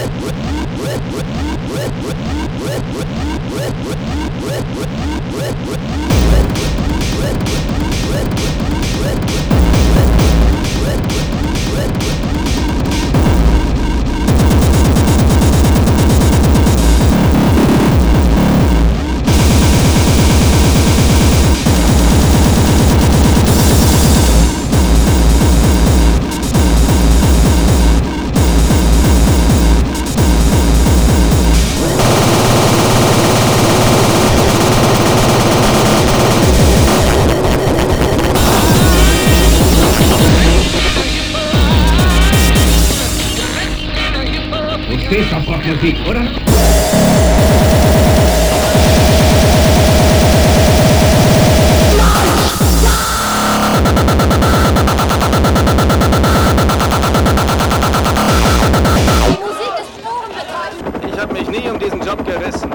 Du stehst auf Rockmusik, oder? Ich habe mich nie um diesen Job gerissen.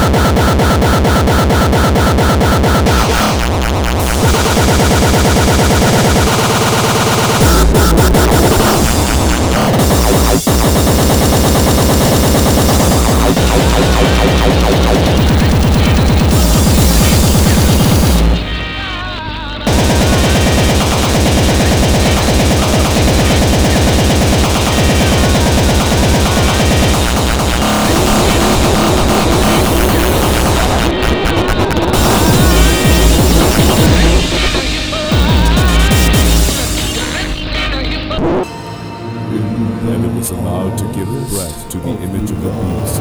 Heaven is allowed to give breath to the image of the beast.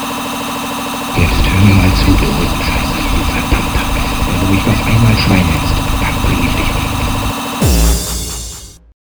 Jetzt hör mir mal zu, du Rückenscheißer, du verdammter. Wenn du mich noch einmal Schwein nennst,